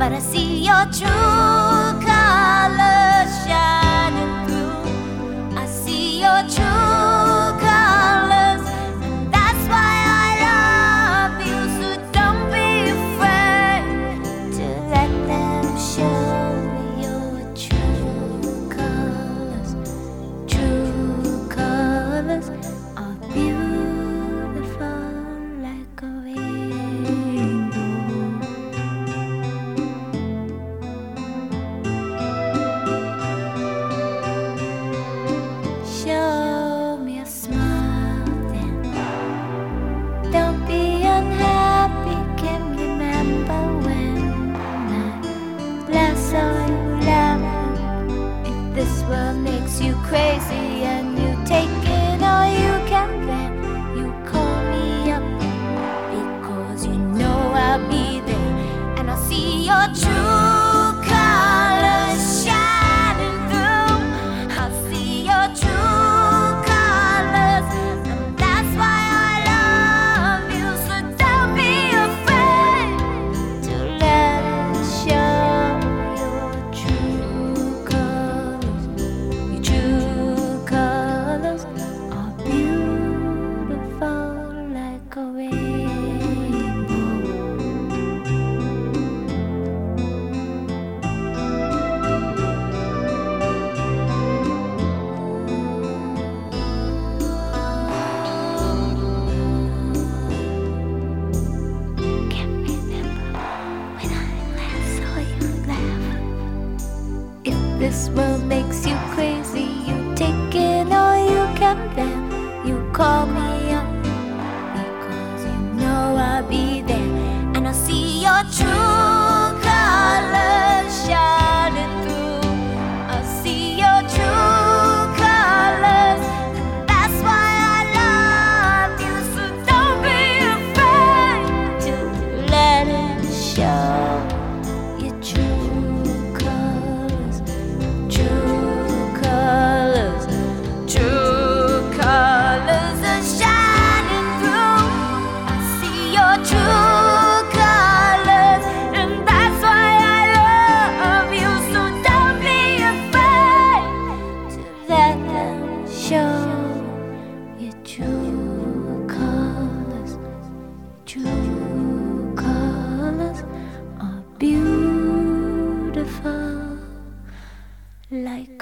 but I see your true colors shining through. I see your true colors, and that's why I love you. So don't be afraid to let them show your true colors. True colors are beautiful like a rainbow. Show me a smile then. Don't be unhappy. Can remember when I last saw you laughing. If this world makes you crazy and you take it all you can, then you call me up, because you know I'll be there, and I'll see your true colors shining through. I'll see your true colors, and that's why I love you. So don't be afraid to let it show your true colors. Your true colors are beautiful like a rainbow. Can't remember when I last saw you laugh. If this world makes you crazy, you take it all you can, then you call me up, because you know I'll be there, and I'll see your true colors shining through. I'll see your true colors, and that's why I love you. So don't be afraid to let it show your true colors. True colors, true colors are shining through. I see your true colors, and that's why I love you. So don't be afraid to let them show your true colors. True colors are beautiful like